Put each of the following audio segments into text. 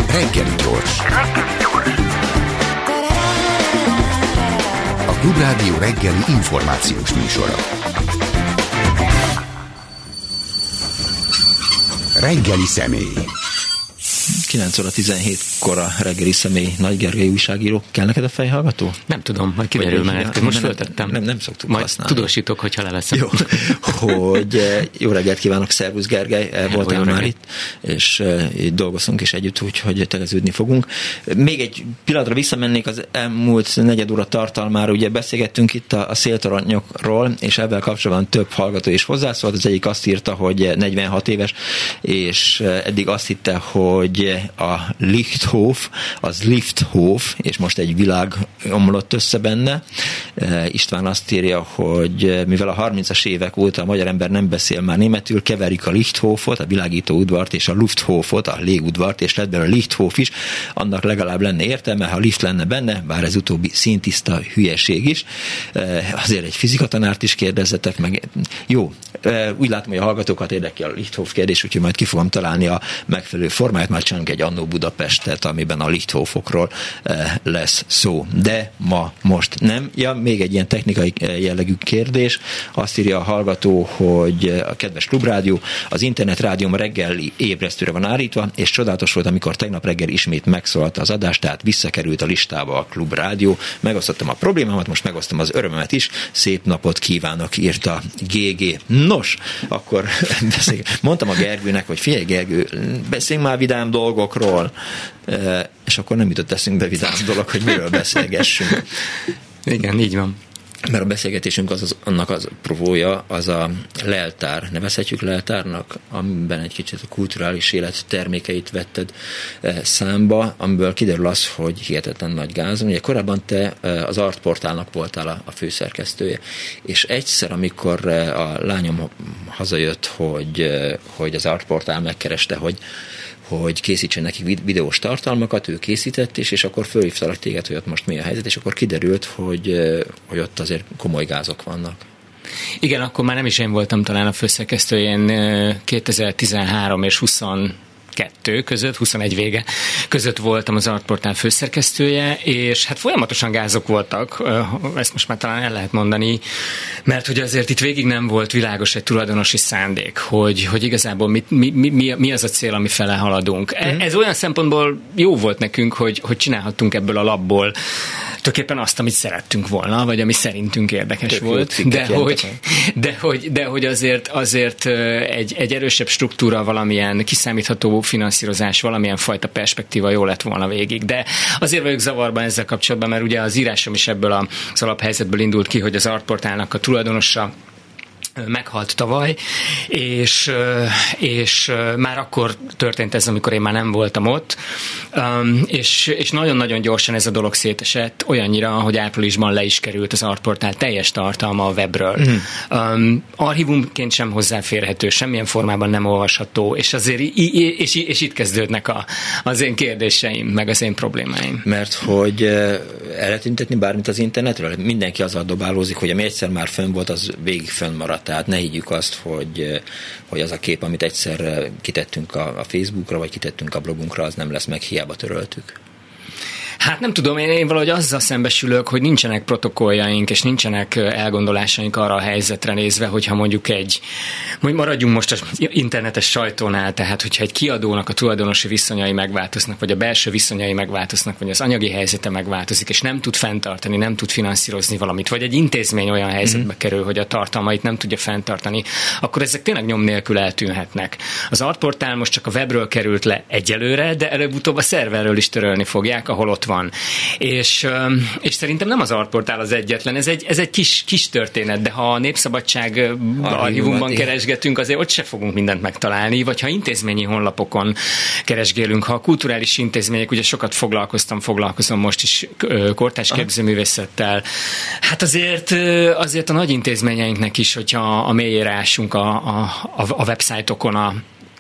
Reggeli gyors. A Klubrádió reggeli információs műsora. Reggeli személy. 9 óra 17-kor a reggeli személy. Nagy Gergely újságíró. Kell neked a fejhallgató? Nem tudom, majd kiderül már. Most föltettem. Nem szoktuk majd használni. Tudósítok, hogyha leveszem. Jó, hogy jó reggelt kívánok, szervusz Gergely, voltál már itt, és itt dolgozunk is együtt, úgyhogy tegeződni fogunk. Még egy pillanatra visszamennék az elmúlt negyed óra tartalmára, ugye beszélgettünk itt a széltoronyokról, és ebben kapcsolatban több hallgató is hozzászólt. Az egyik azt írta, hogy 46 éves, és eddig azt hitte, hogy a Lichthof, az Lifthof, és most egy világ omlott össze benne. István azt írja, hogy mivel a 30-as évek óta a magyar ember nem beszél már németül, keverik a Lichthofot, a világító udvart, és a Lufthofot, a légudvart, és lett belőle a Lichthof is, annak legalább lenne értelme, ha lift lenne benne, bár ez utóbbi színtiszta hülyeség is. Azért egy fizikatanárt is kérdezzetek meg. Jó, úgy látom, hogy a hallgatókat érdekli a Lichthof kérdés, úgyhogy majd ki fogom találni a megfelelő formáját, már csinálunk egy Annó Budapestet, amiben a Lichthofokról lesz szó. De most nem. Ja, még egy ilyen technikai jellegű kérdés. Azt írja a hallgató, hogy a kedves Klubrádió, az internetrádióm reggeli ébresztőre van állítva, és csodálatos volt, amikor tegnap reggel ismét megszólalt az adás, tehát visszakerült a listába a Klubrádió. Megosztottam a problémámat, most megosztom az örömömet is. Szép napot kívánok, írta GG. Nos, akkor mondtam a Gergőnek, hogy figyelj Gergő, beszéljünk már vidám dolgokról, és akkor nem jutott eszünkbe vidám dolog, hogy miről beszélgessünk. Igen, így van. Mert a beszélgetésünk annak az provója, az a leltár, nevezhetjük leltárnak, amiben egy kicsit a kulturális élet termékeit vetted számba, amiből kiderül az, hogy hihetetlen nagy gáz. Ugye korábban te az Artportálnak voltál a főszerkesztője, és egyszer, amikor a lányom hazajött, hogy az Artportál megkereste, hogy készítsen nekik videós tartalmakat, ő készített is, és akkor fölhívtalak téged, hogy ott most mi a helyzet, és akkor kiderült, hogy ott azért komoly gázok vannak. Igen, akkor már nem is én voltam talán a főszerkesztőjén, 2013 és 22 között, 21 vége között voltam az Artportál főszerkesztője, és hát folyamatosan gázok voltak, ezt most már talán el lehet mondani, mert hogy azért itt végig nem volt világos egy tulajdonosi szándék, hogy igazából mi az a cél, ami fele haladunk. Ez olyan szempontból jó volt nekünk, hogy csinálhattunk ebből a labból tulajdonképpen azt, amit szerettünk volna, vagy ami szerintünk érdekes volt, de hogy azért egy erősebb struktúra, valamilyen kiszámítható finanszírozás, valamilyen fajta perspektíva jó lett volna végig. De azért vagyok zavarban ezzel kapcsolatban, mert ugye az írásom is ebből az alaphelyzetből indult ki, hogy az Artportálnak a tulajdonosa meghalt tavaly, és már akkor történt ez, amikor én már nem voltam ott, és nagyon-nagyon gyorsan ez a dolog szétesett, olyannyira, hogy áprilisban le is került az Artportál teljes tartalma a webről. Archívumként sem hozzáférhető, semmilyen formában nem olvasható, és azért és itt kezdődnek az én kérdéseim, meg az én problémáim. Mert hogy el lehet tüntetni bármit az internetről? Mindenki azzal dobálózik, hogy ami egyszer már fönn volt, az végig fönn maradt. Tehát ne higgyük azt, hogy az a kép, amit egyszer kitettünk a Facebookra, vagy kitettünk a blogunkra, az nem lesz meg, hiába töröltük. Hát nem tudom, én valahogy azzal szembesülök, hogy nincsenek protokolljaink, és nincsenek elgondolásaink arra a helyzetre nézve, hogyha mondjuk maradjunk most az internetes sajtónál, tehát hogyha egy kiadónak a tulajdonosi viszonyai megváltoznak, vagy a belső viszonyai megváltoznak, vagy az anyagi helyzete megváltozik, és nem tud fenntartani, nem tud finanszírozni valamit, vagy egy intézmény olyan helyzetbe kerül, hogy a tartalmait nem tudja fenntartani, akkor ezek tényleg nyom nélkül eltűnhetnek. Az Artportál most csak a webről került le egyelőre, de előbb-utóbb a szerverről is törölni fogják, ahol ott van. És szerintem nem az Artportál az egyetlen, ez egy kis történet, de ha a Népszabadság archívumban keresgetünk, azért ott se fogunk mindent megtalálni, vagy ha intézményi honlapokon keresgélünk, ha a kulturális intézmények, ugye sokat foglalkozom most is kortárs képzőművészettel, hát azért a nagy intézményeinknek is, hogyha a mélyére ásunk a websájtokon,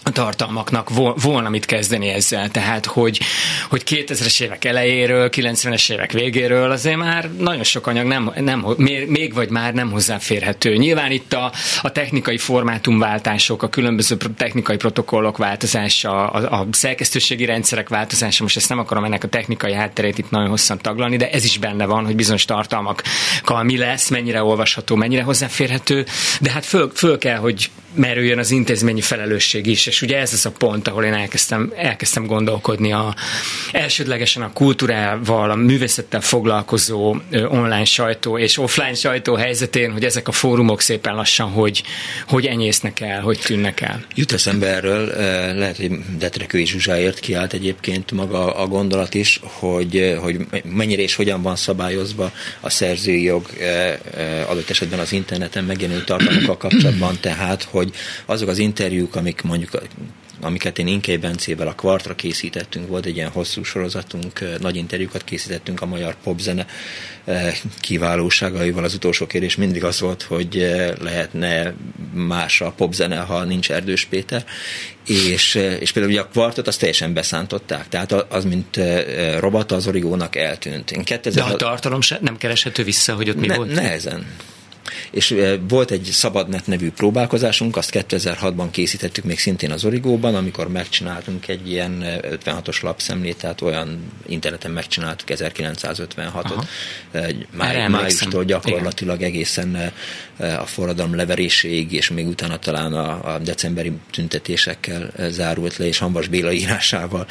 a tartalmaknak volna mit kezdeni ezzel. Tehát, hogy 2000-es évek elejéről, 90-es évek végéről azért már nagyon sok anyag még vagy már nem hozzáférhető. Nyilván itt a technikai formátumváltások, a különböző technikai protokollok változása, a szerkesztőségi rendszerek változása, most ezt nem akarom ennek a technikai hátterét itt nagyon hosszan taglalni, de ez is benne van, hogy bizonyos tartalmakkal mi lesz, mennyire olvasható, mennyire hozzáférhető, de hát föl kell, hogy merüljön az intézményi felelősség is, és ugye ez az a pont, ahol én elkezdtem gondolkodni elsődlegesen a kultúrával, a művészettel foglalkozó online sajtó és offline sajtó helyzetén, hogy ezek a fórumok szépen lassan hogy enyésznek el, hogy tűnnek el. Jut eszembe erről, lehet, hogy Detrekői Zsuzsáért kiállt egyébként maga a gondolat is, hogy mennyire és hogyan van szabályozva a szerzői jog adott esetben az interneten megjelenő tartalmakkal kapcsolatban, tehát, hogy azok az interjúk, amiket én Inkei Bencével a Kvartra készítettünk, volt egy ilyen hosszú sorozatunk, nagy interjúkat készítettünk a magyar popzene kiválóságaival. Az utolsó kérdés mindig az volt, hogy lehetne más a popzene, ha nincs Erdős Péter, és például ugye a Kvartot azt teljesen beszántották, tehát az, mint robata az Origónak eltűnt. De a tartalom nem kereshető vissza, hogy ott mi volt? Nehezen. És volt egy Szabadnet nevű próbálkozásunk, azt 2006-ban készítettük még szintén az Origóban, amikor megcsináltunk egy ilyen 56-os lapszemlét, tehát olyan interneten megcsináltuk 1956-ot, májustól gyakorlatilag egészen a forradalom leveréséig, és még utána talán a decemberi tüntetésekkel zárult le, és Hamvas Béla írásával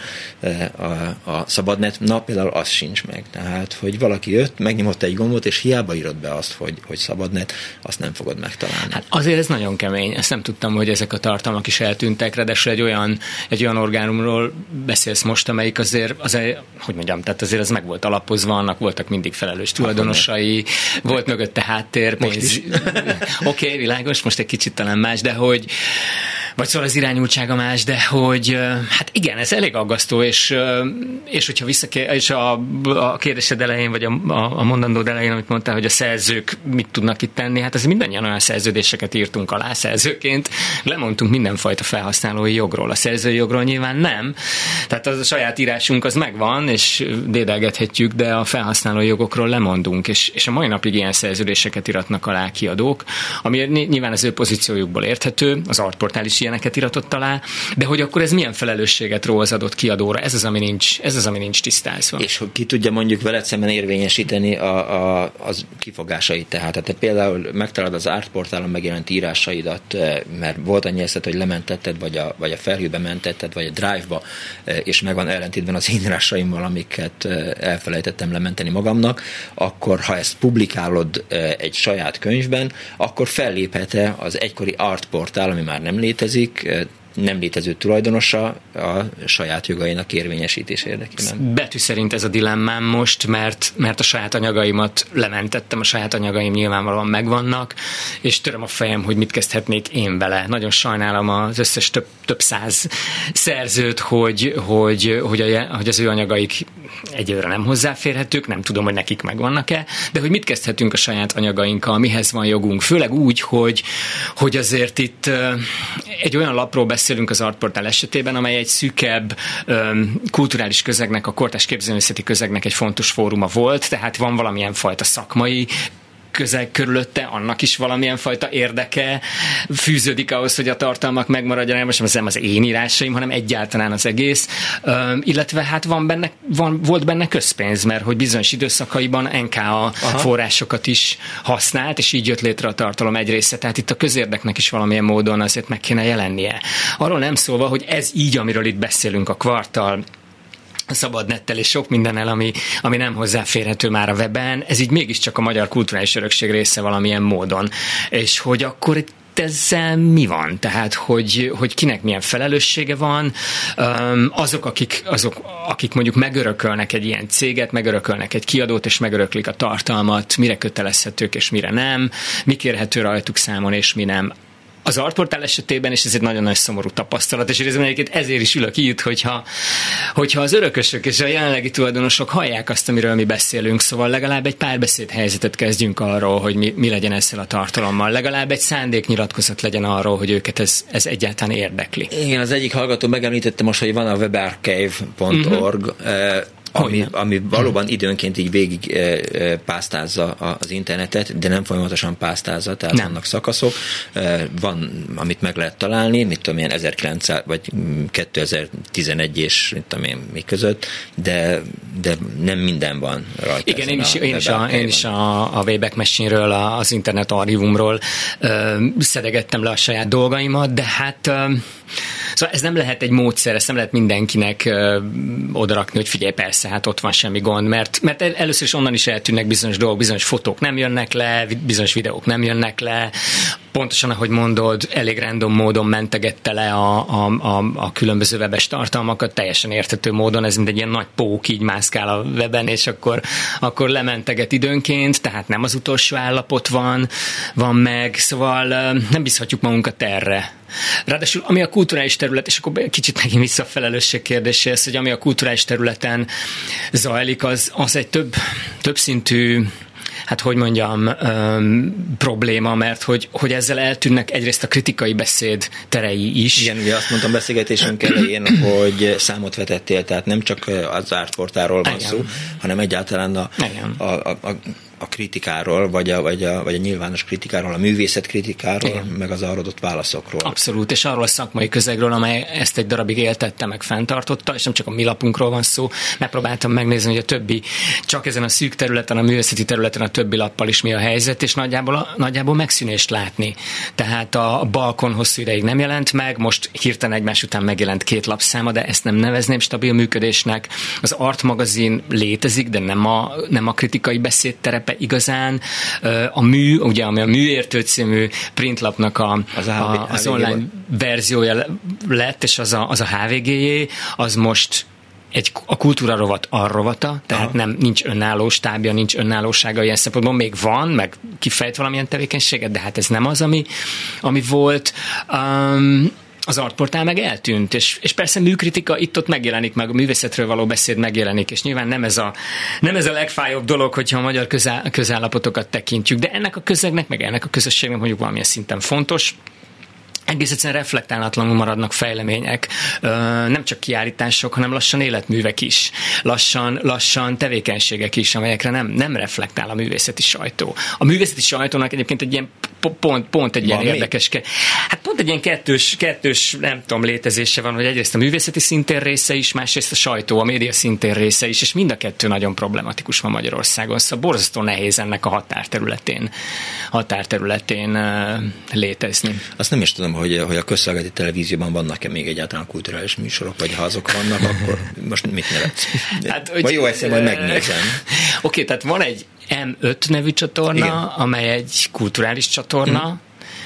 a Szabadnet. Na, például az sincs meg. Tehát, hogy valaki jött, megnyomott egy gombot, és hiába írott be azt, hogy Szabadnet, azt nem fogod megtalálni. Hát azért ez nagyon kemény. Ezt nem tudtam, hogy ezek a tartalmak is eltűntek, ráadásul egy olyan orgánumról beszélsz most, amelyik azért, hogy mondjam, tehát azért az meg volt alapozva, annak voltak mindig felelős tulajdonosai, volt mögötte háttér, pénz. Oké, világos, most egy kicsit talán más, de hogy vagy szóval az irányultsága más, de hogy hát igen, ez elég aggasztó, és hogyha és a kérdésed elején, vagy a mondandód elején, amit mondtál, hogy a szerzők mit tudnak itt tenni, hát azért mindannyian olyan szerződéseket írtunk alá szerzőként, lemondtunk mindenfajta felhasználói jogról. A szerzői jogról nyilván nem, tehát az a saját írásunk az megvan, és dédelgethetjük, de a felhasználói jogokról lemondunk, és a mai napig ilyen szerződéseket iratnak alá kiadók, ami nyilván az ő pozíciójukból érthető, az Artportál is ilyeneket iratott alá, de hogy akkor ez milyen felelősséget ró az adott kiadóra, ez az, ami nincs tisztázva. És hogy ki tudja mondjuk veled szemben érvényesíteni az kifogásait, tehát te például megtalálod az Artportálon megjelent írásaidat, mert volt annyi eset, hogy lementetted, vagy a felhőbe mentetted, vagy a Drive-ba, és megvan ellentétben az írásaimmal, amiket elfelejtettem lementeni magamnak, akkor ha ezt publikálod egy saját könyvben, akkor felléphet-e az egykori Artportál, ami már nem létezik, nem létező tulajdonosa a saját jogainak érvényesítés érdekében. Betű szerint ez a dilemmám most, mert a saját anyagaimat lementettem, a saját anyagaim nyilvánvalóan megvannak, és töröm a fejem, hogy mit kezdhetnék én vele. Nagyon sajnálom az összes több száz szerzőt, hogy az ő anyagaik egyelőre nem hozzáférhetők, nem tudom, hogy nekik megvannak-e, de hogy mit kezdhetünk a saját anyagainkkal, mihez van jogunk, főleg úgy, hogy azért itt egy olyan lapról beszélünk az Artportál esetében, amely egy szűkebb kulturális közegnek, a kortárs képzőművészeti közegnek egy fontos fóruma volt, tehát van valamilyen fajta szakmai közeg körülötte, annak is valamilyen fajta érdeke fűződik ahhoz, hogy a tartalmak megmaradjanak, most nem az én írásaim, hanem egyáltalán az egész, illetve hát volt benne közpénz, mert hogy bizonyos időszakaiban NKA forrásokat is használt, és így jött létre a tartalom egy része, tehát itt a közérdeknek is valamilyen módon azért meg kéne jelennie. Arról nem szólva, hogy ez így, amiről itt beszélünk, a Kvarttal, a Szabadnettel és sok mindennel, ami nem hozzáférhető már a weben, ez így mégiscsak a magyar kulturális örökség része valamilyen módon. És hogy akkor ezzel mi van? Tehát, hogy kinek milyen felelőssége van, azok, akik mondjuk megörökölnek egy ilyen céget, megörökölnek egy kiadót, és megöröklik a tartalmat, mire kötelezhetők és mire nem, mi kérhető rajtuk számon és mi nem. Az Artportál esetében, és ez egy nagyon nagy szomorú tapasztalat, és egyébként ezért is ülök itt, hogyha az örökösök és a jelenlegi tulajdonosok hallják azt, amiről mi beszélünk, szóval legalább egy párbeszéd helyzetet kezdjünk arról, hogy mi legyen ezzel a tartalommal. Legalább egy szándéknyilatkozat legyen arról, hogy őket ez egyáltalán érdekli. Igen, az egyik hallgató megemlítette most, hogy van a webarchive.org, ami valóban időnként így végig pásztázza az internetet, de nem folyamatosan pásztázza, tehát vannak szakaszok, van, amit meg lehet találni, mit tudom én, 1900 vagy 2011 és mit tudom én mi között, de nem minden van rajta. Igen, én is a Wayback Machine-ről, az internet archívumról szedegettem le a saját dolgaimat, de hát szóval ez nem lehet egy módszer, ezt nem lehet mindenkinek odarakni, hogy figyelj, persze, hát ott van, semmi gond, mert először is onnan is eltűnnek bizonyos dolgok, bizonyos fotók nem jönnek le, bizonyos videók nem jönnek le, pontosan, ahogy mondod, elég random módon mentegette le a különböző webes tartalmakat, teljesen érthető módon, ez mint egy ilyen nagy pók így mászkál a weben, és akkor lementeget időnként, tehát nem az utolsó állapot van meg, szóval nem bízhatjuk magunkat erre. Ráadásul, ami a kulturális terület, és akkor kicsit megint vissza a felelősség kérdéséhez, hogy ami a kulturális területen zajlik, az egy több szintű, hát hogy mondjam, probléma, mert hogy ezzel eltűnnek egyrészt a kritikai beszéd terei is. Igen, ugye azt mondtam beszélgetésünk elején, hogy számot vetettél, tehát nem csak az Artportálról van szó, hanem egyáltalán a kritikáról, vagy a nyilvános kritikáról, a művészet kritikáról, igen, meg az arra adott válaszokról. Abszolút, és arról a szakmai közegről, amely ezt egy darabig éltette, meg fenntartotta, és nem csak a mi lapunkról van szó. Megpróbáltam megnézni, hogy a többi, csak ezen a szűk területen, a művészeti területen a többi lappal is mi a helyzet, és nagyjából megszűnést látni. Tehát a Balkon hosszú ideig nem jelent meg, most hirtelen egymás után megjelent 2 lapszáma, de ezt nem nevezném stabil működésnek. Az Art magazin létezik, de nem a kritikai beszéd terepe igazán. A mű, ugye, ami a Műértő című printlapnak az online verziója lett, és az a HVG-jé, az most a kultúra rovat arrovata, tehát nincs önálló stábja, nincs önállósága ilyen szempontból, még van, meg kifejt valamilyen tevékenységet, de hát ez nem az, ami volt. Az Artportál meg eltűnt, és persze műkritika itt-ott megjelenik, meg a művészetről való beszéd megjelenik, és nyilván nem ez a legfájóbb dolog, hogyha a magyar közállapotokat tekintjük, de ennek a közegnek, meg ennek a közösségnek mondjuk valamilyen szinten fontos. Egész egyszerűen reflektálatlanul maradnak fejlemények, nem csak kiállítások, hanem lassan életművek is, lassan tevékenységek is, amelyekre nem reflektál a művészeti sajtó. A művészeti sajtónak egyébként egy ilyen pont egy ilyen érdekes, hát pont egy ilyen kettős, nem tudom, létezése van, hogy egyrészt a művészeti szintér része is, másrészt a sajtó, a média szintér része is, és mind a kettő nagyon problematikus van Magyarországon, szóval borzasztó nehéz ennek a határterületén létezni. Azt nem is tudom, hogy a közszolgálati televízióban vannak-e még egyáltalán kulturális műsorok, vagy ha azok vannak, akkor most mit nevetsz? Hát, vagy jó eszem, majd megnézem. Oké, tehát van egy M5 nevű csatorna, igen, amely egy kulturális csatorna.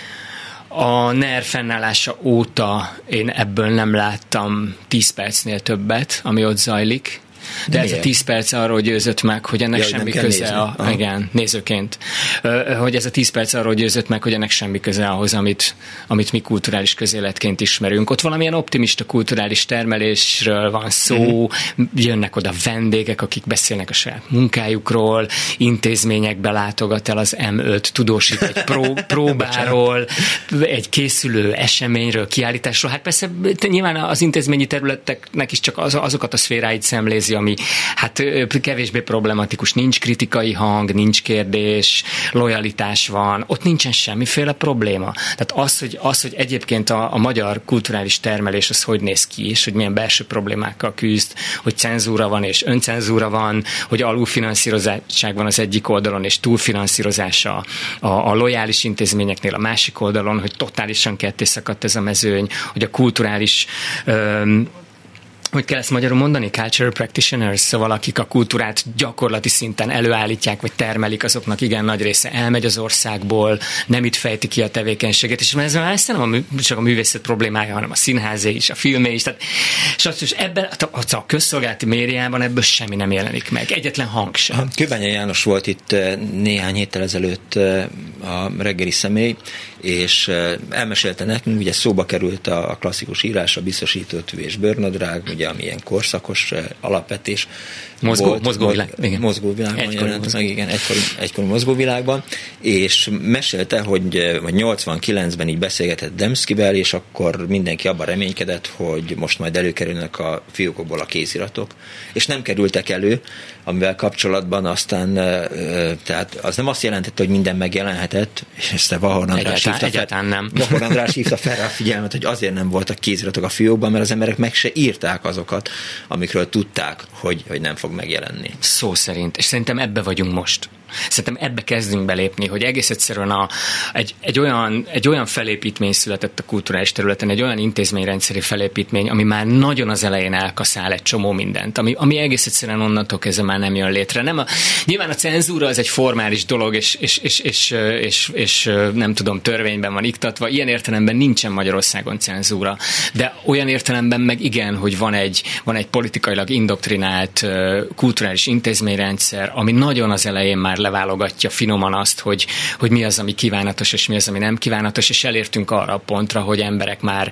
A NER fennállása óta én ebből nem láttam 10 percnél többet, ami ott zajlik. De ez a 10 perc arról győzött meg, hogy ennek semmi köze igen, nézőként. Hogy ez a 10 perc arról győzött meg, hogy ennek semmi köze ahhoz, amit mi kulturális közéletként ismerünk. Ott valamilyen optimista kulturális termelésről van szó, jönnek oda vendégek, akik beszélnek a saját munkájukról, intézményekbe látogat el az M5, tudósít egy próbáról, egy készülő eseményről, kiállításról. Hát persze nyilván az intézményi területeknek is csak azokat a szféráit szemlézi, ami hát kevésbé problematikus, nincs kritikai hang, nincs kérdés, lojalitás van, ott nincsen semmiféle probléma. Tehát az, hogy egyébként a magyar kulturális termelés az hogy néz ki, és hogy milyen belső problémákkal küzd, hogy cenzúra van és öncenzúra van, hogy alulfinanszírozottság van az egyik oldalon, és túlfinanszírozása a lojális intézményeknél a másik oldalon, hogy totálisan ketté szakadt ez a mezőny, hogy a kulturális hogy kell ezt magyarul mondani? Cultural practitioners, szóval akik a kultúrát gyakorlati szinten előállítják, vagy termelik, azoknak igen nagy része elmegy az országból, nem itt fejti ki a tevékenységet, és ez nem csak a művészet problémája, hanem a színházé is, a filmé is. Tehát, és ebben a közszolgálati médiában ebből semmi nem jelenik meg. Egyetlen hang sem. Kőbányai János volt itt néhány héttel ezelőtt a reggeli személy, és elmesélte nekünk, ugye szóba került a klasszikus írás, a biztosított és bőrnadrág, ugye, ami ilyen korszakos alapvetés. Mozgóvilág. Mozgóvilágban jelent meg, igen, egykori mozgóvilágban, és mesélte, hogy 89-ben így beszélgetett Demszkivel, és akkor mindenki abban reménykedett, hogy most majd előkerülnek a fiókokból a kéziratok, és nem kerültek elő, amivel kapcsolatban aztán, tehát az nem azt jelentette, hogy minden megjelenhetett, és ezt a Vahorn András hívta fel a figyelmet, hogy azért nem voltak kéziratok a fiókban, mert az emberek meg se írták azokat, amikről tudták, hogy nem fog megjelenni. Szó szerint, és szerintem ebbe vagyunk most. Szerintem ebbe kezdünk belépni, hogy egész egyszerűen egy olyan felépítmény született a kulturális területen, egy olyan intézményrendszeri felépítmény, ami már nagyon az elején elkaszál egy csomó mindent, ami egész egyszerűen onnantól kezdve már nem jön létre. Nyilván a cenzúra az egy formális dolog, és nem tudom, törvényben van iktatva. Ilyen értelemben nincsen Magyarországon cenzúra, de olyan értelemben meg igen, hogy van egy politikailag indoktrinált kulturális intézményrendszer, ami nagyon az elején már leválogatja finoman azt, hogy mi az, ami kívánatos, és mi az, ami nem kívánatos, és elértünk arra a pontra, hogy emberek már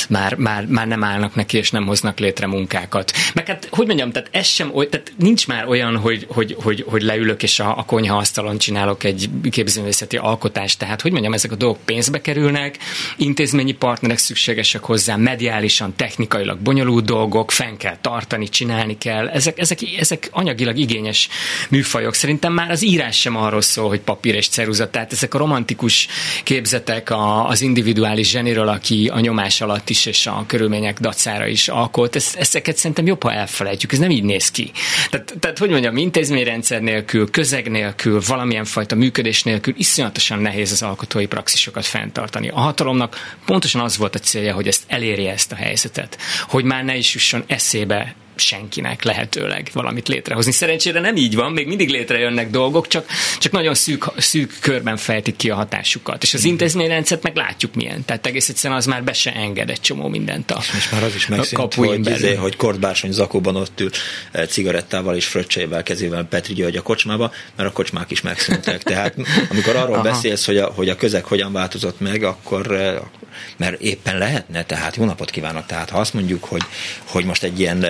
nem állnak neki, és nem hoznak létre munkákat. Meg hát, hogy mondjam, tehát ez sem, tehát nincs már olyan, hogy leülök, és a konyhaasztalon csinálok egy képzőművészeti alkotást, tehát, hogy mondjam, ezek a dolgok pénzbe kerülnek, intézményi partnerek szükségesek hozzá, mediálisan, technikailag bonyolult dolgok, fenn kell tartani, csinálni kell, ezek anyagilag igényes műfajok. Szerintem már az írás sem arról szól, hogy papír és ceruza, tehát ezek a romantikus képzetek az individuális zseniről, aki a nyomás alatt is és a körülmények dacára is alkot, ezeket szerintem jobb, ha elfelejtjük, ez nem így néz ki. Tehát hogy mondjam, intézményrendszer nélkül, közeg nélkül, valamilyen fajta működés nélkül iszonyatosan nehéz az alkotói praxisokat fenntartani. A hatalomnak pontosan az volt a célja, hogy ezt elérje, ezt a helyzetet, hogy már ne is jusson eszébe senkinek lehetőleg valamit létrehozni. Szerencsére nem így van, még mindig létrejönnek dolgok, csak nagyon szűk körben fejtik ki a hatásukat. És az intézményrendszert meg látjuk milyen. Tehát egész egyszerűen az már be se enged egy csomó mindent a és már az is megszűnt, hogy Kord Bársony zakóban ott ül cigarettával és fröccseivel kezével Petri György a kocsmába, mert a kocsmák is megszűntek. Tehát amikor arról beszélsz, hogy a közeg hogyan változott meg, akkor mert éppen lehetne, tehát jó napot kívánok, tehát ha azt mondjuk, hogy most egy ilyen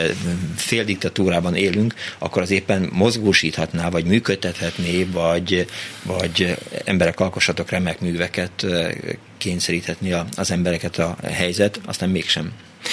fél diktatúrában élünk, akkor az éppen mozgósíthatná, vagy működtethetné, vagy emberek alkossatok remek műveket, kényszeríthetni az embereket a helyzet, aztán mégsem.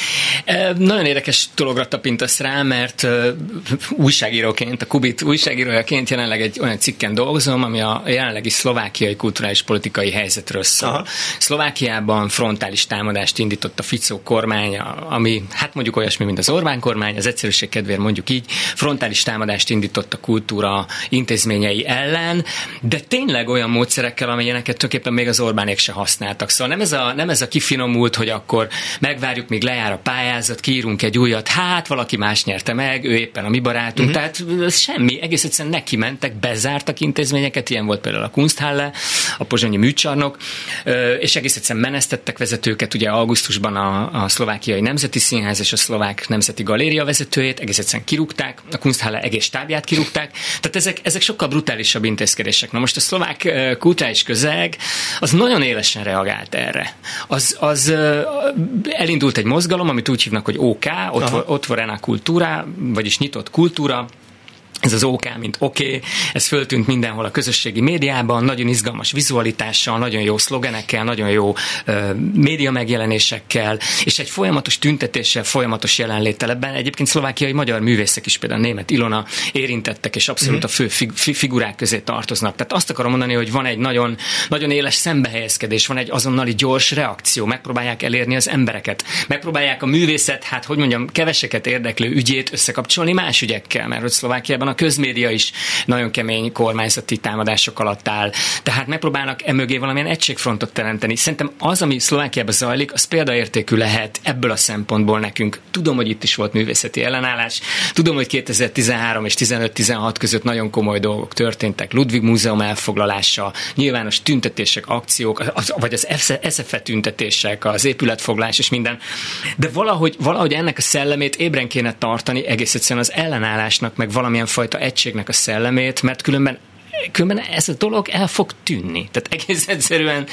Nagyon érdekes dologra tapintasz rá, mert újságíróként, a Kubit újságírójaként jelenleg egy olyan cikken dolgozom, ami a jelenlegi szlovákiai kulturális politikai helyzetről szól. Aha. Szlovákiában frontális támadást indított a Fico kormány, ami hát mondjuk olyasmi, mint az Orbán kormány, az egyszerűség kedvéért mondjuk így, frontális támadást indított a kultúra intézményei ellen, de tényleg olyan módszerekkel, amilyeneket tulajdonképpen még az Orbánék se használtak. Szóval nem ez a kifinomult, hogy akkor megvárjuk, míg lejár a pályázat, kiírunk egy újat, hát valaki más nyerte meg, ő éppen a mi barátunk, tehát semmi, egész egyszerűen neki mentek, bezártak intézményeket, ilyen volt például a Kunsthalle, a pozsonyi műcsarnok, és egész egyszerűen menesztettek vezetőket, ugye augusztusban a szlovákiai Nemzeti Színház és a szlovák Nemzeti Galéria vezetőjét egész egyszerűen kirúgták, a Kunsthalle egész stábját kirúgták, tehát ezek sokkal brutálisabb intézkedések. Na most a szlovák kulturális közeg az nagyon élesen reagált erre. Az elindult egy mozgalom, amit úgy hívnak, hogy OK, Otvorena kultúra, vagyis nyitott kultúra. Ez az OK, mint oké, ez föltűnt mindenhol a közösségi médiában, nagyon izgalmas vizualitással, nagyon jó szlogenekkel, nagyon jó média megjelenésekkel, és egy folyamatos tüntetéssel, folyamatos jelenléttel ebben. Egyébként szlovákiai magyar művészek is, például Németh Ilona érintettek, és abszolút a fő figurák közé tartoznak. Tehát azt akarom mondani, hogy van egy nagyon, nagyon éles szembehelyezkedés, van egy azonnali gyors reakció, megpróbálják elérni az embereket, megpróbálják a művészet, hát hogy mondjam, keveseket érdeklő ügyét összekapcsolni más ügyekkel, mert hogy Szlovákiában a közmédia is nagyon kemény kormányzati támadások alatt áll. Tehát megpróbálnak emögé valamilyen egységfrontot teremteni. Szerintem az, ami Szlovákiában zajlik, az példaértékű lehet ebből a szempontból nekünk. Tudom, hogy itt is volt művészeti ellenállás. Tudom, hogy 2013 és 15-16 között nagyon komoly dolgok történtek. Ludwig Múzeum elfoglalása, nyilvános tüntetések, akciók, vagy az SZFE tüntetések, az épületfoglalás és minden. De valahogy ennek a szellemét ébren kéne tartani, egész egyszerűen az ellenállásnak, meg valamilyen fajta egységnek a szellemét, mert különben ez a dolog el fog tűnni. Tehát egész egyszerűen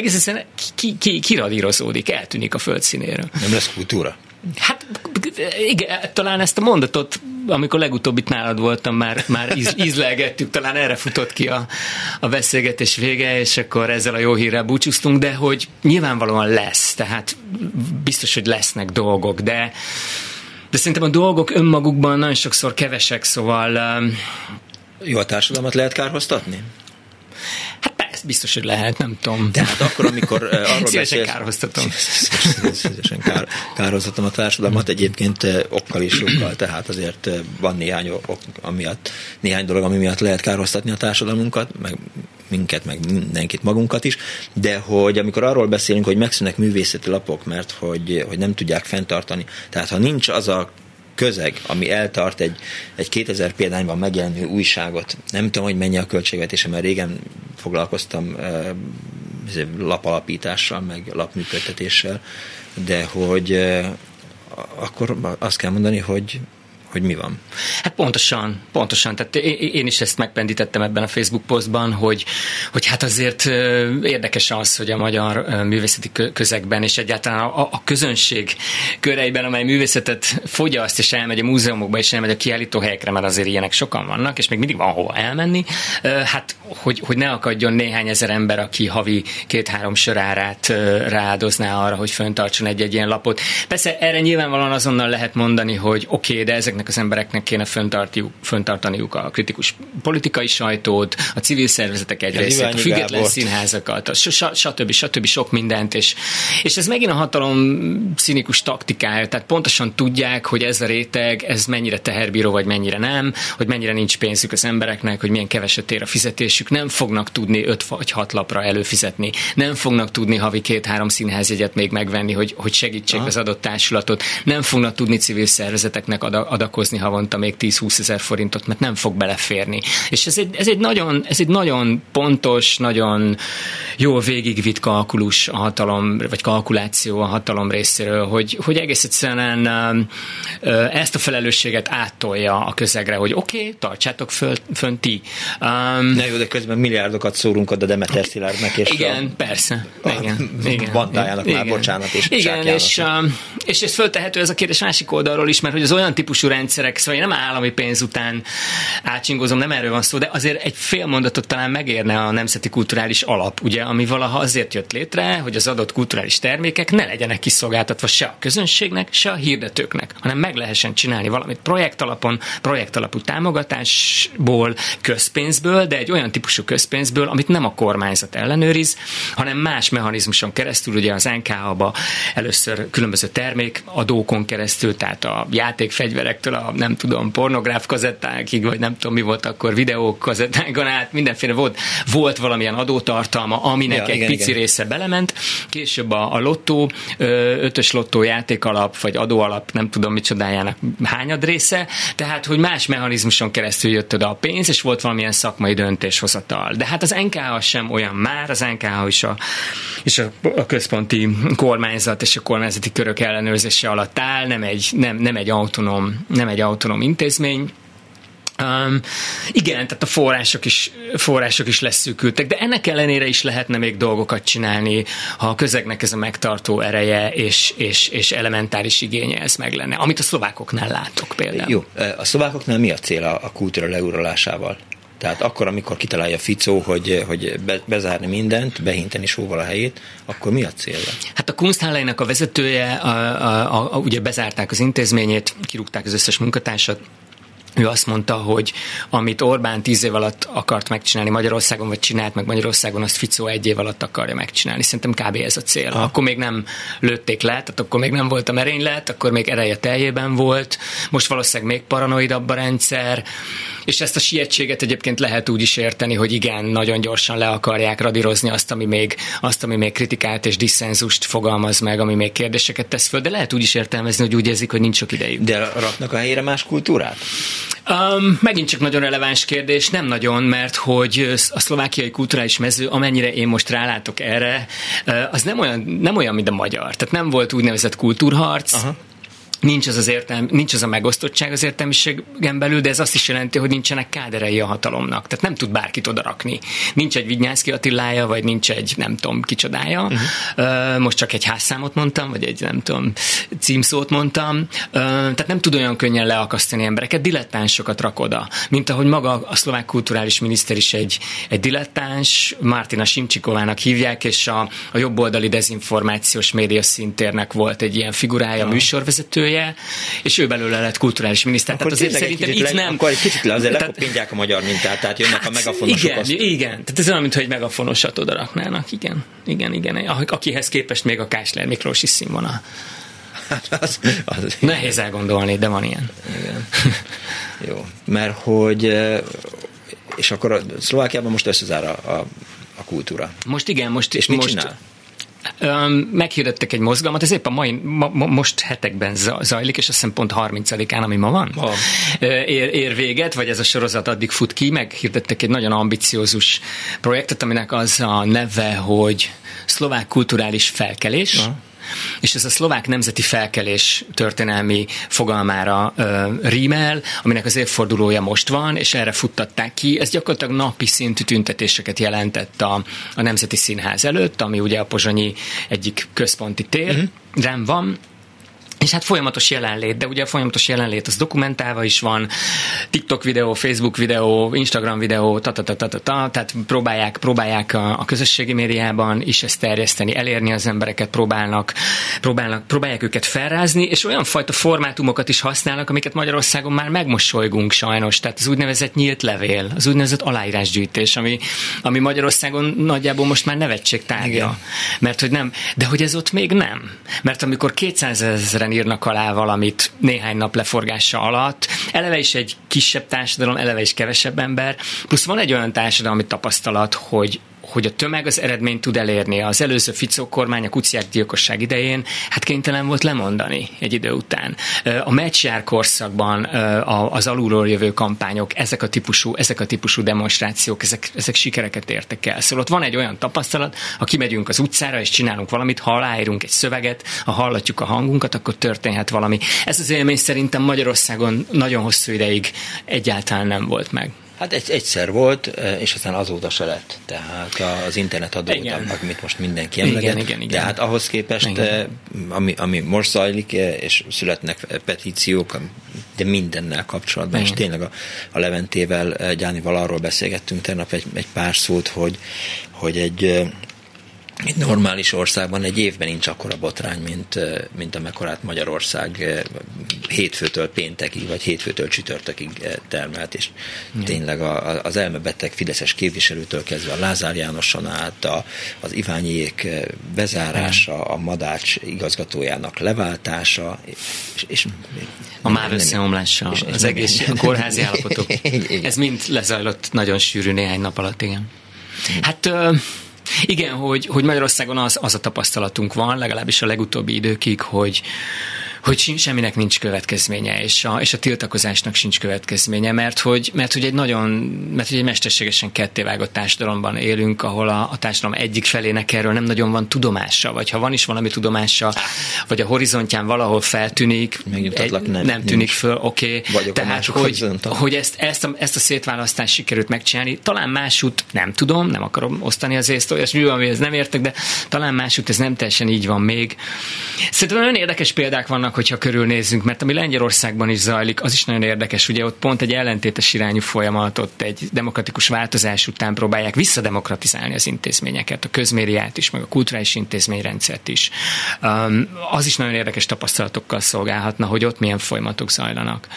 kiradírozódik, eltűnik a földszínéről. Nem lesz kultúra? Hát igen, talán ezt a mondatot, amikor legutóbb itt nálad voltam, már ízlelgettük, talán erre futott ki a beszélgetés vége, és akkor ezzel a jó hírrel búcsúztunk, de hogy nyilvánvalóan lesz, tehát biztos, hogy lesznek dolgok, de szerintem a dolgok önmagukban nagyon sokszor kevesek, szóval... Jó, a társadalmat lehet kárhoztatni? Hát persze, biztos, hogy lehet, nem tudom. Tehát akkor, amikor arról szívesen kárhoztatom. Szívesen kárhoztatom a társadalmat, egyébként okkal is sokkal, tehát azért van néhány dolog, ami miatt lehet kárhoztatni a társadalmunkat, meg minket, meg mindenkit, magunkat is, de hogy amikor arról beszélünk, hogy megszűnnek művészeti lapok, mert hogy nem tudják fenntartani, tehát ha nincs az a közeg, ami eltart egy 2000 példányban megjelenő újságot. Nem tudom, hogy mennyi a költségvetése, mert régen foglalkoztam lapalapítással, meg lapműködtetéssel, de hogy akkor azt kell mondani, hogy mi van. Hát pontosan. Tehát én is ezt megpendítettem ebben a Facebook posztban, hogy hát azért érdekes az, hogy a magyar művészeti közegben és egyáltalán a közönség köreiben, amely művészetet fogyaszt, és elmegy a múzeumokba, és elmegy a kiállítóhelyekre, mert azért ilyenek sokan vannak, és még mindig van hova elmenni, hát hogy ne akadjon néhány ezer ember, aki havi 2-3 sörárát rááldozná arra, hogy föntartson egy ilyen lapot. Persze erre nyilvánvalóan azonnal lehet mondani, hogy oké, de ezeknek az embereknek kéne föntartaniuk a kritikus politikai sajtót, a civil szervezetek egy részét, a független színházakat, stb. Sok mindent, és ez megint a hatalom cinikus taktikája, tehát pontosan tudják, hogy ez a réteg, ez mennyire teherbíró, vagy mennyire nem, hogy mennyire nincs pénzük az embereknek, hogy milyen keveset ér a fizetésük, nem fognak tudni 5 vagy 6 lapra előfizetni, nem fognak tudni havi 2-3 színházjegyet még megvenni, hogy segítsék az adott társulatot, nem fognak tudni civil szervezeteknek adakozni havonta még 10-20 ezer forintot, mert nem fog beleférni. És ez egy nagyon pontos, nagyon jól végigvitt kalkulus a hatalom, vagy kalkuláció a hatalom részéről, hogy egész egyszerűen ezt a felelősséget áttolja a közegre, hogy oké, tartsátok fönn ti. Na jó, de közben milliárdokat szórunk oda Demeter Szilárdnak, és igen, persze. Igen. Bandájának már bocsánat, és igen, és ez föltehető ez a kérdés másik oldalról is, mert hogy az olyan típusú rendszerek, szóval én nem állami pénz után átsingozom, nem erről van szó, de azért egy fél mondatot talán megérne a nemzeti kulturális alap, ugye, ami valaha azért jött létre, hogy az adott kulturális termékek ne legyenek kiszolgáltatva se a közönségnek, se a hirdetőknek, hanem meg lehessen csinálni valamit projektalapú támogatásból, közpénzből, de egy olyan típusú közpénzből, amit nem a kormányzat ellenőriz, hanem más mechanizmuson keresztül, ugye az NKA-ba először különböző termékadókon keresztül, tehát a játékfegyverektől a nem tudom, pornográf kazettákig, vagy nem tudom mi volt akkor, videók kazettákon át, mindenféle volt valamilyen adótartalma, aminek egy pici része belement, később a lottó, 5-ös lottó játékalap, vagy adóalap, nem tudom micsodájának hányad része, tehát, hogy más mechanizmuson keresztül jött oda a pénz, és volt valamilyen szakmai döntéshozatal. De hát az NKA sem olyan már, az NKA is a központi kormányzat és a kormányzati körök ellenőrzése alatt áll, nem egy autonóm intézmény. Igen, tehát a források is leszűkültek, de ennek ellenére is lehetne még dolgokat csinálni, ha a közegnek ez a megtartó ereje és elementáris igénye ez meg lenne, amit a szlovákoknál látok például. Jó, a szlovákoknál mi a cél a kultúra leuralásával? Tehát akkor, amikor kitalálja Ficó, hogy bezárni mindent, behinteni sóval a helyét, akkor mi a célja? Hát a Kunsthalleinek a vezetője, ugye bezárták az intézményét, kirúgták az összes munkatársat, ő azt mondta, hogy amit Orbán 10 év alatt akart megcsinálni Magyarországon, vagy csinált meg Magyarországon, azt Ficó 1 év alatt akarja megcsinálni. Szerintem kb. Ez a cél. Akkor még nem lőtték le, tehát akkor még nem volt a merénylet, akkor még ereje teljében volt. Most valószínűleg még paranoidabb a rendszer, És ezt a sietséget egyébként lehet úgy is érteni, hogy igen, nagyon gyorsan le akarják radírozni azt, ami még kritikát és disszenzust fogalmaz meg, ami még kérdéseket tesz föl, de lehet úgy is értelmezni, hogy úgy érzik, hogy nincs sok idejük. De raknak a helyére más kultúrát? Megint csak nagyon releváns kérdés, nem nagyon, mert hogy a szlovákiai kulturális mező, amennyire én most rálátok erre, az nem olyan, mint a magyar. Tehát nem volt úgynevezett kultúrharc. Aha. Nincs az a megosztottság az értelmiségen belül, de ez azt is jelenti, hogy nincsenek káderei a hatalomnak. Tehát nem tud bárkit odarakni. Nincs egy Vidnyánszky Attilája, vagy nincs egy nem tudom kicsodája. Most csak egy házszámot mondtam, vagy egy nem tudom címszót mondtam. Tehát nem tud olyan könnyen leakasztani embereket, dilettánsokat rak oda. Mint ahogy maga a szlovák kulturális miniszter is egy dilettáns, Martina Simcsikovának hívják, és a jobboldali dezinformációs média szintérnek volt egy ilyen figurája, műsorvezetője, és ő belőle lett kulturális miniszter. Tehát azért szerintem itt nem... Akkor egy kicsit azért lekopintják a magyar mintát, tehát jönnek a megafonosok. Igen. Tehát ez olyan, mintha egy megafonosat oda raknának. Igen. Akihez képest még a Kásler Miklós is színvonal. Nehéz elgondolni, de van ilyen. Igen. Jó, mert hogy... És akkor a Szlovákiában most összezár a kultúra. Most igen, És mit csinál? Meghirdettek egy mozgalmat, ez épp most hetekben zajlik, és azt hiszem pont 30-án, ami ma van, ér véget, vagy ez a sorozat addig fut ki, meghirdettek egy nagyon ambiciózus projektet, aminek az a neve, hogy Szlovák kulturális felkelés, és ez a szlovák nemzeti felkelés történelmi fogalmára rímel, aminek az évfordulója most van, és erre futtatták ki. Ez gyakorlatilag napi szintű tüntetéseket jelentett a Nemzeti Színház előtt, ami ugye a pozsonyi egyik központi téren van. És hát folyamatos jelenlét, de ugye a folyamatos jelenlét az dokumentálva is van, TikTok videó, Facebook videó, Instagram videó, tehát próbálják a közösségi médiában is ezt terjeszteni, elérni az embereket, próbálják őket felrázni, és olyan fajta formátumokat is használnak, amiket Magyarországon már megmosolygunk sajnos, tehát az úgynevezett nyílt levél, az úgynevezett aláírásgyűjtés, ami Magyarországon nagyjából most már nevetség tárgya. Mert hogy nem, de hogy ez ott még nem. Mert amikor 200 000 írnak alá valamit néhány nap leforgása alatt, eleve is egy kisebb társadalom, eleve is kevesebb ember, plusz van egy olyan társadalmi tapasztalat, hogy a tömeg az eredményt tud elérni. Az előző Ficó kormány a kuciák gyilkosság idején hát kénytelen volt lemondani egy idő után. A meccsjár korszakban az alulról jövő kampányok, ezek a típusú demonstrációk, ezek sikereket értek el. Szóval ott van egy olyan tapasztalat, ha kimegyünk az utcára és csinálunk valamit, ha aláírunk egy szöveget, ha hallatjuk a hangunkat, akkor történhet valami. Ez az élmény szerintem Magyarországon nagyon hosszú ideig egyáltalán nem volt meg. Hát egyszer volt, és aztán azóta se lett. Tehát az internet adót, amit most mindenki emleget. Igen. De hát ahhoz képest, ami most zajlik, és születnek petíciók, de mindennel kapcsolatban, és tényleg a Leventével, Gyánival arról beszélgettünk tegnap egy pár szót, hogy egy normális országban egy évben nincs akkora botrány, mint amekkorát Magyarország hétfőtől péntekig, vagy hétfőtől csütörtökig termelt, és tényleg az elmebeteg fideszes képviselőtől kezdve a Lázár Jánoson át, az Iványiék bezárása, a Madács igazgatójának leváltása, és a MÁV összeomlása, az egész a kórházi állapotok. Ez mind lezajlott nagyon sűrű néhány nap alatt, igen. Hát igen, hogy Magyarországon az a tapasztalatunk van, legalábbis a legutóbbi időkig, hogy semminek nincs következménye, és a tiltakozásnak sincs következménye, mert hogy egy mesterségesen kettévágott társadalomban élünk, ahol a társadalom egyik felének erről nem nagyon van tudomása, vagy ha van is valami tudomása, vagy a horizontján valahol feltűnik, nem tűnik föl, oké. Tehát, hogy ezt a szétválasztást sikerült megcsinálni, talán másút, nem tudom, nem akarom osztani az észt, olyasmi, amihez nem értek, de talán másút ez nem teljesen így van még. Szerintem nagyon érdekes példák vannak, hogyha körülnézzünk, mert ami Lengyelországban is zajlik, az is nagyon érdekes. Ugye ott pont egy ellentétes irányú folyamatot, egy demokratikus változás után próbálják visszademokratizálni az intézményeket, a közmédiát is, meg a kulturális intézményrendszert is. Az is nagyon érdekes tapasztalatokkal szolgálhatna, hogy ott milyen folyamatok zajlanak.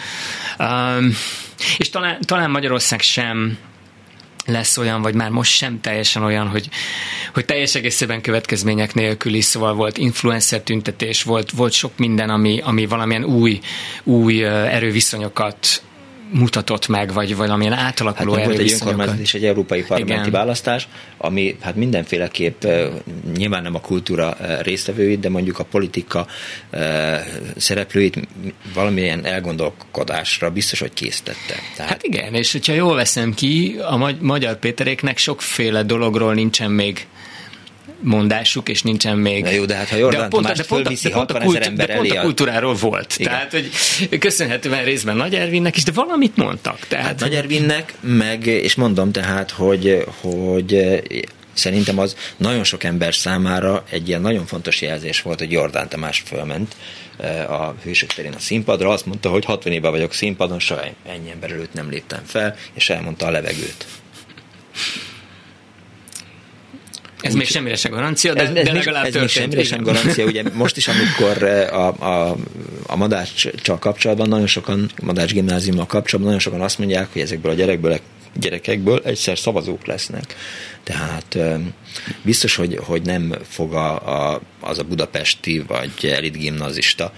És talán Magyarország sem lesz olyan, vagy már most sem teljesen olyan, hogy teljes egészében következmények nélkül is, szóval volt influencer tüntetés, volt sok minden, ami valamilyen új erőviszonyokat mutatott meg, vagy valamilyen átalakuló hát volt egy erőviszonyokat. önkormányzat és egy európai parlamenti Igen. választás, ami hát mindenféleképp nyilván nem a kultúra résztvevőit, de mondjuk a politika szereplőit valamilyen elgondolkodásra biztos, hogy késztette. Tehát... Hát igen, és hogyha jól veszem ki, a Magyar Péteréknek sokféle dologról nincsen még mondásuk, és nincsen még... Na jó, de hát ha Jordán Tamást fölviszi 60 000 ember elé... De pont a kultúráról volt. Igen. Tehát, hogy köszönhetően részben Nagy Ervinnek is, de valamit mondtak. Tehát... Hát Nagy Ervinnek, meg, és mondom tehát, hogy szerintem az nagyon sok ember számára egy ilyen nagyon fontos jelzés volt, hogy Jordán Tamás fölment a Hősök terén a színpadra, azt mondta, hogy 60 éve vagyok színpadon, soha ennyi ember előtt nem léptem fel, és elmondta a levegőt. Ez még semmire sem garancia, de legalább történt. Ez semmire sem garancia. Ugye most is, amikor a Madáccsal kapcsolatban nagyon sokan, Madács gimnáziummal kapcsolatban nagyon sokan azt mondják, hogy ezekből a gyerekekből egyszer szavazók lesznek. Tehát biztos, hogy nem fog az a budapesti vagy elit gimnazista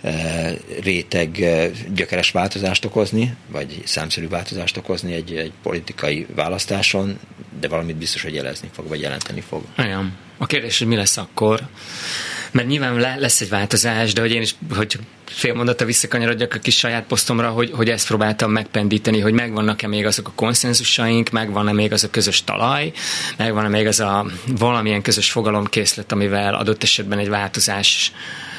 réteg gyökeres változást okozni, vagy számszerű változást okozni egy politikai választáson, de valamit biztos, hogy jelezni fog, vagy jelenteni fog. Olyan. A kérdés, hogy mi lesz akkor? Mert nyilván lesz egy változás, de hogy én is, hogy fél mondata visszakanyarodjak a kis saját posztomra, hogy ezt próbáltam megpendíteni, hogy megvannak-e még azok a konszenzusaink, megvan-e még az a közös talaj, megvan-e még az a valamilyen közös fogalomkészlet, amivel adott esetben egy változásnál,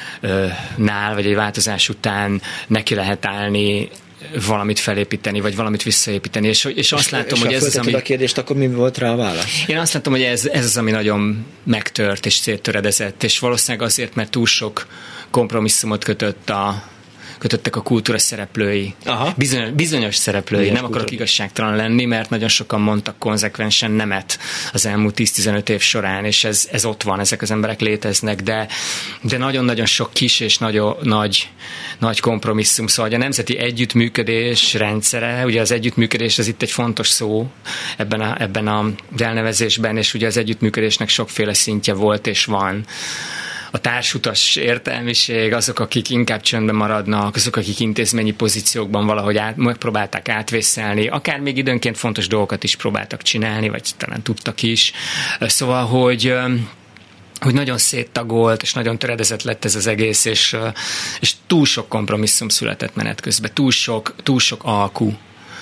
vagy egy változás után neki lehet állni, valamit felépíteni, vagy valamit visszaépíteni, és azt látom, hogy ez az, ami... a kérdést, akkor mi volt rá a válasz? Én azt látom, hogy ez az, ami nagyon megtört és széttöredezett, és valószínűleg azért, mert túl sok kompromisszumot kötöttek a kultúra szereplői. Bizonyos szereplői. Nem akarok igazságtalan lenni, mert nagyon sokan mondtak konzekvensen nemet az elmúlt 10-15 év során, és ez ott van, ezek az emberek léteznek, de nagyon-nagyon sok kis és nagy kompromisszum. Szóval a nemzeti együttműködés rendszere, ugye az együttműködés az itt egy fontos szó ebben a elnevezésben, és ugye az együttműködésnek sokféle szintje volt és van. A társutas értelmiség, azok, akik inkább csöndben maradnak, azok, akik intézményi pozíciókban valahogy megpróbálták átvészelni, akár még időnként fontos dolgokat is próbáltak csinálni, vagy talán tudtak is. Szóval, hogy nagyon széttagolt, és nagyon töredezett lett ez az egész, és túl sok kompromisszum született menet közben, túl sok alkú.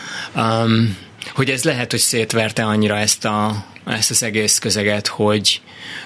Hogy ez lehet, hogy szétverte annyira ezt az egész közeget, hogy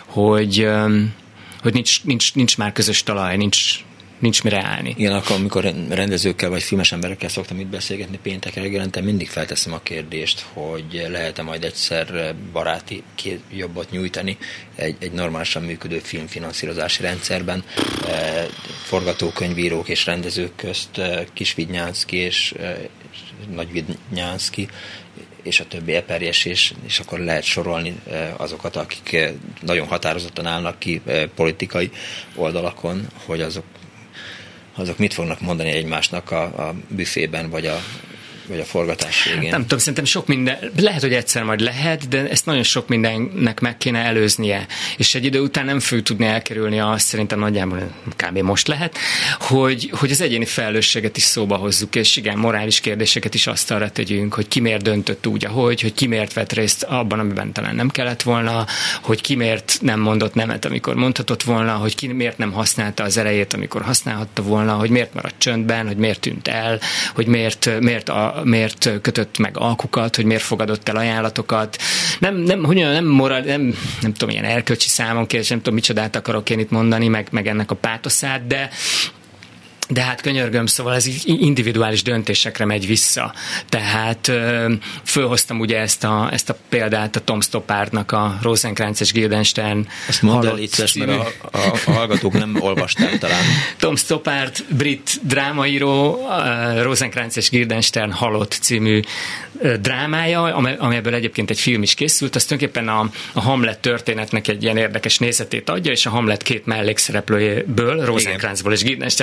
nincs már közös talaj, nincs mire állni. Igen, akkor amikor rendezőkkel vagy filmes emberekkel szoktam itt beszélgetni péntek reggelente, mindig felteszem a kérdést, hogy lehet-e majd egyszer baráti jobbot nyújtani egy normálisan működő filmfinanszírozási rendszerben. Forgatókönyvírók és rendezők közt Kis-Vidnyánszky és Nagy-Vidnyánszky és a többi Eperjes, és akkor lehet sorolni azokat, akik nagyon határozottan állnak ki politikai oldalakon, hogy azok mit fognak mondani egymásnak a büfében, vagy a forgatás végén. Nem tudom, szerintem sok minden, lehet, hogy egyszer majd lehet, de ezt nagyon sok mindennek meg kéne előznie, és egy idő után nem fogjuk tudni elkerülni azt, szerintem nagyjából kb. Most lehet, hogy az egyéni felelősséget is szóba hozzuk, és igen, morális kérdéseket is asztalra tegyünk, hogy ki miért döntött úgy, hogy ki miért vett részt abban, amiben talán nem kellett volna, hogy ki miért nem mondott nemet, amikor mondhatott volna, hogy ki miért nem használta az erejét, amikor használhatta volna, hogy miért maradt csöndben, hogy miért tűnt el, hogy miért kötött meg alkukat, hogy miért fogadott el ajánlatokat. Nem tudom, ilyen erkölcsi számon kérdés, nem tudom, micsodát akarok én itt mondani, meg ennek a pátoszát, de hát könyörgöm, szóval ez individuális döntésekre megy vissza. Tehát fölhoztam ugye ezt a példát a Tom Stoppardnak a Rosencrantz és Guildenstern. Ezt mondd el így, mert a hallgatók nem olvasták talán. Tom Stoppard, brit drámaíró, Rosencrantz és Guildenstern halott című drámája, amelyből egyébként egy film is készült, az tulajdonképpen a Hamlet történetnek egy ilyen érdekes nézetét adja, és a Hamlet két mellékszereplőjéből, Rosencrantzból és Guildensternből indul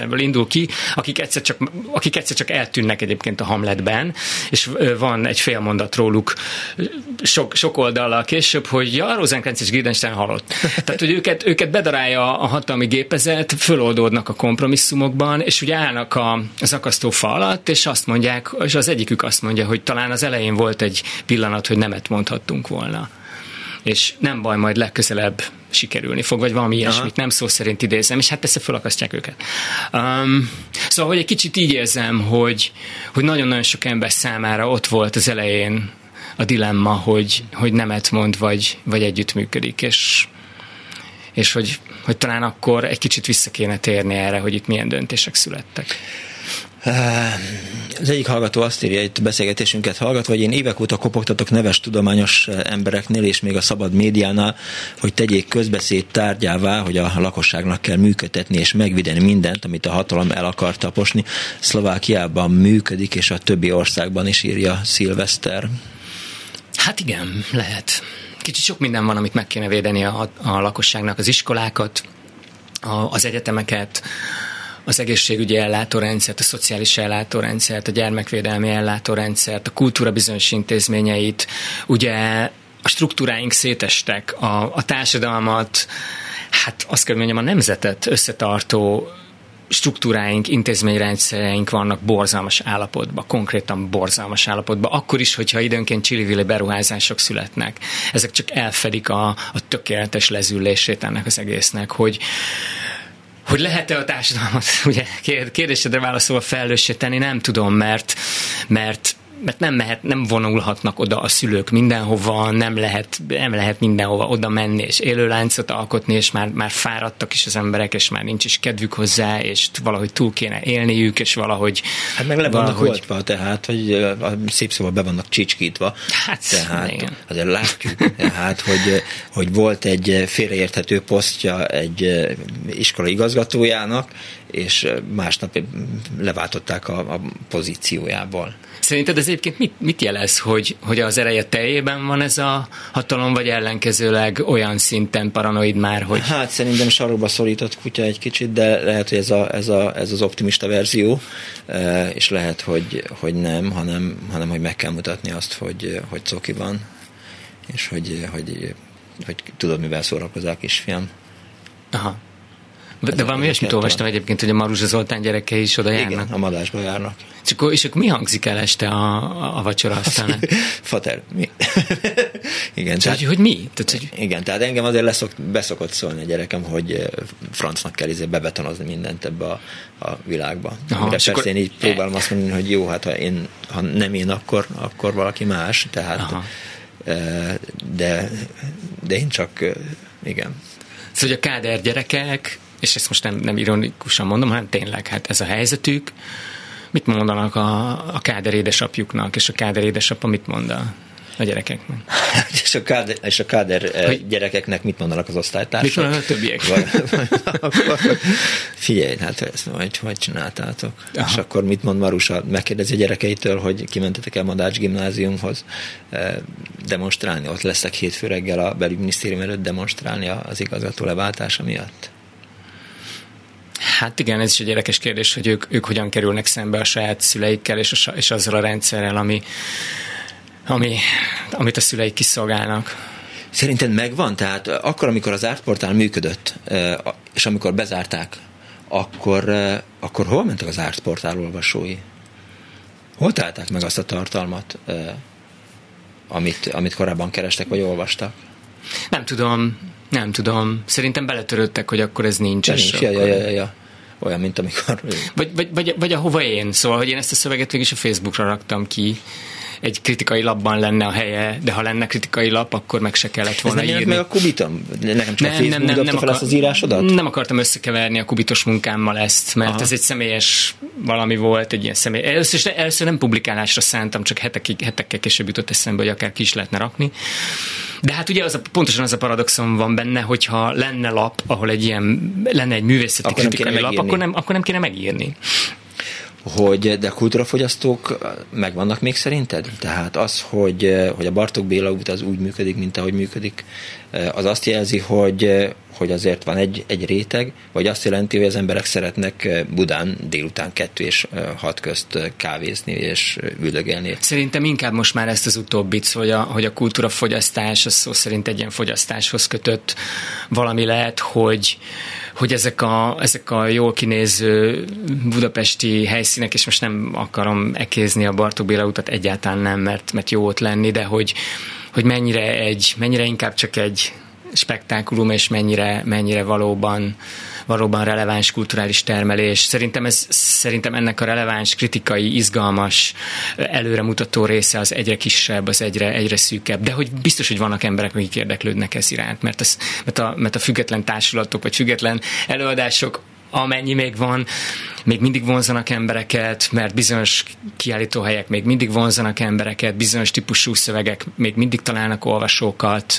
ki, akik egyszer csak eltűnnek egyébként a Hamletben, és van egy fél mondat róluk sok oldallal később, hogy Rosencrantz és Guildenstern halott. Tehát, hogy őket bedarálja a hatalmi gépezet, föloldódnak a kompromisszumokban, és ugye állnak az akasztófa alatt, és azt mondják, és az egyikük azt mondja, hogy talán az elején volt egy pillanat, hogy nemet mondhattunk volna. És nem baj, majd legközelebb sikerülni fog, vagy valami ilyesmit, nem szó szerint idézem, és hát persze felakasztják őket. Szóval, hogy egy kicsit így érzem, hogy nagyon-nagyon sok ember számára ott volt az elején a dilemma, hogy nemet mond, vagy együttműködik, és hogy talán akkor egy kicsit vissza kéne térni erre, hogy itt milyen döntések születtek. Az egyik hallgató azt írja, itt beszélgetésünket hallgatva, hogy én évek óta kopogtatok neves tudományos embereknél, és még a szabad médiánál, hogy tegyék közbeszéd tárgyává, hogy a lakosságnak kell működtetni és megvédeni mindent, amit a hatalom el akar taposni. Szlovákiában működik, és a többi országban is, írja Szilveszter. Hát igen, lehet. Kicsit sok minden van, amit meg kéne védeni a lakosságnak, az iskolákat, az egyetemeket, az egészségügyi ellátórendszert, a szociális ellátórendszert, a gyermekvédelmi ellátórendszert, a kultúra bizonyos intézményeit, ugye a struktúráink szétestek, a társadalmat, hát azt kell mondjam, a nemzetet összetartó struktúráink, intézményrendszereink vannak borzalmas állapotban, konkrétan borzalmas állapotban, akkor is, hogyha időnként csili-vili beruházások születnek. Ezek csak elfedik a tökéletes lezüllését ennek az egésznek, hogy lehet-e a társadalmat, ugye kérdésedre válaszolva felelőssé tenni, nem tudom, mert nem vonulhatnak oda a szülők mindenhova, nem lehet mindenhova oda menni, és élőláncot alkotni, és már fáradtak is az emberek, és már nincs is kedvük hozzá, és valahogy túl kéne élniük, és valahogy... Hát meg le vannak oltva, tehát, hogy szép szóval be vannak csicskítva. Tehát igen. Azért látjuk, tehát, hogy volt egy félreérthető posztja egy iskola igazgatójának, és másnap leváltották a pozíciójából. Szerinted ez egyébként mit jelez, hogy az ereje teljében van ez a hatalom, vagy ellenkezőleg olyan szinten paranoid már, hogy... Hát szerintem sarokba szorított kutya egy kicsit, de lehet, hogy ez az optimista verzió, és lehet, hogy nem, hanem hogy meg kell mutatni azt, hogy coki van, és hogy tudod, mivel szórakozzál, kisfiam. Aha. De valami olyasmit olvastam egyébként, hogy a Maruzsa Zoltán gyerekei is oda járnak. Igen, a Madásba járnak. És akkor mi hangzik el este a vacsora aztán? Fater, mi? Igen. Tehát, hogy mi? Igen, tehát engem azért beszokott szólni a gyerekem, hogy francnak kell bebetonozni mindent ebbe a világba. Aha, persze én így próbálom azt mondani, hogy jó, hát ha nem én, akkor valaki más, tehát de én csak igen. Szóval, hogy a káder gyerekek, és ezt most nem ironikusan mondom, hanem tényleg, hát ez a helyzetük. Mit mondanak a káder édesapjuknak, és a káder édesapa mit mond a gyerekeknek? És a káder gyerekeknek mit mondanak az osztálytársak? Mit mondanak a többiek? Figyelj, hát ezt hogy csináltátok? Aha. És akkor mit mond Marusa? Megkérdezi a gyerekeitől, hogy kimentetek el Madács gimnáziumhoz demonstrálni. Ott leszek hétfő reggel a belügyminisztérium előtt demonstrálni az igazgató leváltása miatt. Hát igen, ez is egy érdekes kérdés, hogy ők hogyan kerülnek szembe a saját szüleikkel, és azzal a rendszerrel, amit a szüleik kiszolgálnak. Szerinted megvan? Tehát akkor, amikor az Ártportál működött, és amikor bezárták, akkor hol mentek az Ártportál olvasói? Hol találták meg azt a tartalmat, amit korábban kerestek, vagy olvastak? Nem tudom. Szerintem beletörődtek, hogy akkor ez nincs. Ja. Olyan, mint amikor... Vagy ahova én. Szóval, hogy én ezt a szöveget végig is a Facebookra raktam ki. Egy kritikai lapban lenne a helye, de ha lenne kritikai lap, akkor meg se kellett volna írni. Ez nem meg a Kubiton? Nekem csak a Facebook dobta fel ezt az írásodat? Nem akartam összekeverni a kubitos munkámmal ezt, mert ez egy személyes valami volt, egy ilyen személy. Először nem publikálásra szántam, csak hetekkel később jutott eszembe, hogy akár ki is lehetne rakni. De hát ugye pontosan az a paradoxon van benne, hogyha lenne lap, ahol lenne egy művészeti kritikai lap, akkor nem kéne megírni. de a kultúrafogyasztók megvannak még szerinted? Tehát az, hogy a Bartók Béla út az úgy működik, mint ahogy működik, az azt jelzi, hogy azért van egy réteg, vagy azt jelenti, hogy az emberek szeretnek Budán délután 2 és 6 közt kávézni és üldögélni. Szerintem inkább most már ezt az utóbbit, hogy a kultúrafogyasztás az szó szerint egy ilyen fogyasztáshoz kötött valami lehet, hogy ezek a jól kinéző budapesti helyszínek, és most nem akarom ekézni a Bartók Béla utat, egyáltalán nem, mert jó ott lenni, de hogy mennyire inkább csak egy spektákulum, és mennyire valóban releváns kulturális termelés. Szerintem ennek a releváns, kritikai, izgalmas, előremutató része az egyre kisebb, az egyre szűkebb. De hogy biztos, hogy vannak emberek, akik érdeklődnek ez iránt, mert a független társulatok, vagy független előadások, amennyi még van, még mindig vonzanak embereket, mert bizonyos kiállítóhelyek még mindig vonzanak embereket, bizonyos típusú szövegek még mindig találnak olvasókat.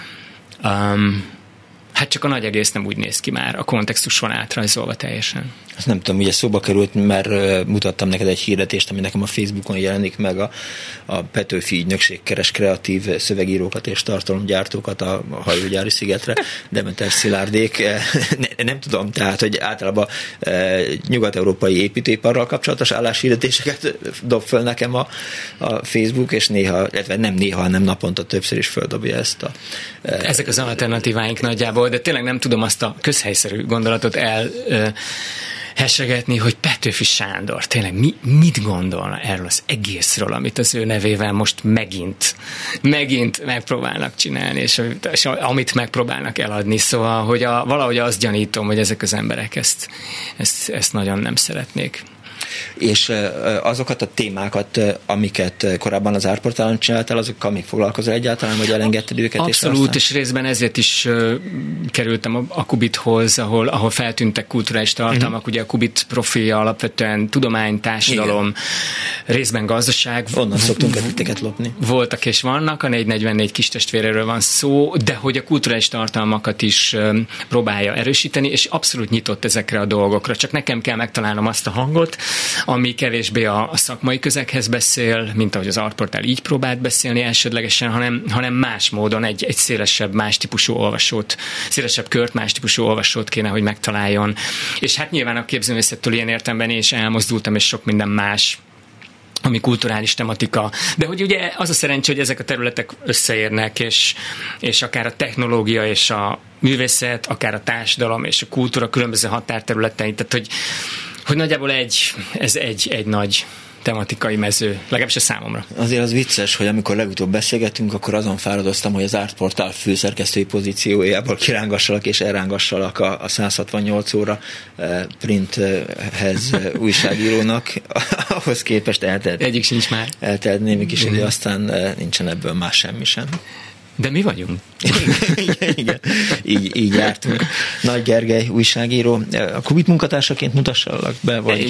Hát csak a nagy egész nem úgy néz ki már, a kontextus van átrajzolva teljesen. Azt nem tudom, ugye szóba került, mert mutattam neked egy hirdetést, ami nekem a Facebookon jelenik meg, a Petőfi ügynökség keres kreatív szövegírókat és tartalomgyártókat a hajógyári szigetre, Demeter Szilárdék. Nem tudom, tehát, hogy általában nyugat-európai építőiparral kapcsolatos álláshirdetéseket dob föl nekem a Facebook, és néha, illetve nem néha, hanem naponta többször is földobja ezt Ezek az alternatíváink nagyjából, de tényleg nem tudom azt a közhelyszerű gondolatot hessegetni, hogy Petőfi Sándor tényleg mit gondolna erről az egészről, amit az ő nevével most megint megpróbálnak csinálni, és amit megpróbálnak eladni. Szóval, hogy valahogy azt gyanítom, hogy ezek az emberek ezt nagyon nem szeretnék. És azokat a témákat, amiket korábban az Ártportálon csináltál, azokkal még foglalkozol egyáltalán, vagy elengedted őket? Abszolút, és részben ezért is kerültem a Kubithoz, ahol feltűntek kulturális tartalmak, ugye a Kubit profilja alapvetően tudomány, társadalom, részben gazdaság. Onnan szoktunk titeket lopni. Voltak és vannak, a 444 kistestvéréről van szó, de hogy a kulturális tartalmakat is próbálja erősíteni, és abszolút nyitott ezekre a dolgokra. Csak nekem kell megtalálnom azt a hangot, ami kevésbé a szakmai közeghez beszél, mint ahogy az Artportál így próbált beszélni elsődlegesen, hanem más módon egy szélesebb, más típusú olvasót, szélesebb kört, más típusú olvasót kéne, hogy megtaláljon. És hát nyilván a képzőművészettől ilyen értelemben én is elmozdultam, és sok minden más, ami kulturális tematika. De hogy ugye az a szerencsé, hogy ezek a területek összeérnek, és akár a technológia és a művészet, akár a társadalom és a kultúra különböző határterületein, tehát hogy nagyjából ez egy nagy tematikai mező, legalábbis a számomra. Azért az vicces, hogy amikor legutóbb beszélgettünk, akkor azon fáradoztam, hogy az Ártportál főszerkesztői pozíciójából kirángassalak és elrángassalak a 168 óra printhez újságírónak. Ahhoz képest egyik sincs már. Eltelt némi kis idő, aztán nincsen ebből más semmi sem. De mi vagyunk. Igen. Így jártunk. Nagy Gergely újságíró. A Kubit munkatársaként mutassalak be, vagy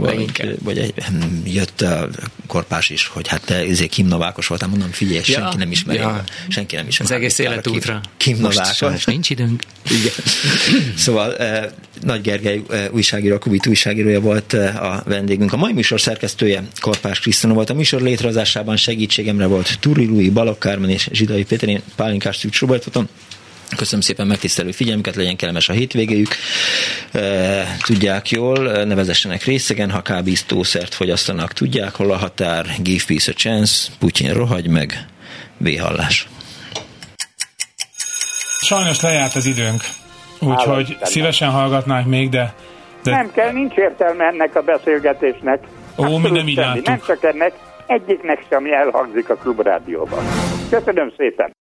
jött a Korpás is, hogy hát te Kim Novákos voltál, mondom, figyelj, senki nem ismeri. Senki nem ismeri. Az egész életútra. Kim Novákos. Most nincs időnk. Igen. Szóval Nagy Gergely újságíró, a Kubit újságírója volt a vendégünk. A mai műsor szerkesztője Korpás Krisztina volt. A műsor létrehozásában segítségemre volt Turi Lui, Balogh Kármen és Zsidai Péter. Én Pálinkás Szűcs Robert voltam. Köszönöm szépen megtisztelő figyelmüket, legyen kellemes a hétvégéjük. Tudják jól, ne vezessenek részegen, ha kábítószert fogyasztanak, tudják, hol a határ, give peace a chance, Putyin rohagy meg, véhallás. Sajnos lejárt az időnk, úgyhogy szívesen hallgatnánk még, de... Nem kell, nincs értelme ennek a beszélgetésnek. Ó, mi nem így láttuk. Nem csak ennek, egyiknek sem elhangzik a Klubrádióban. Köszönöm szépen!